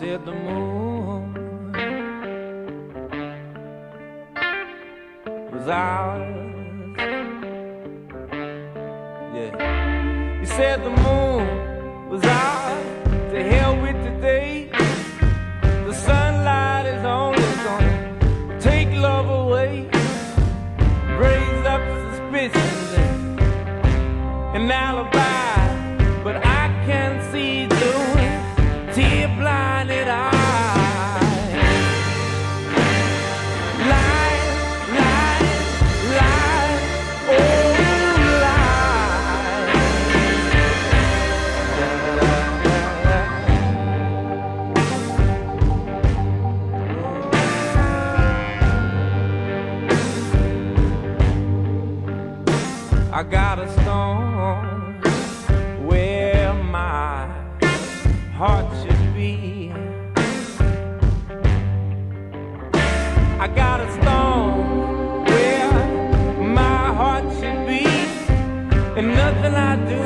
said the moon was ours. Yeah. He said the moon was ours. To hell with the day. The sunlight is only gonna take love away, raise up suspicions and alibi, but I can't see through tear-blinded eyes. Lies, lies, lies, oh lies. I got a stone where my heart should be. I got a stone where my heart should be, and nothing I do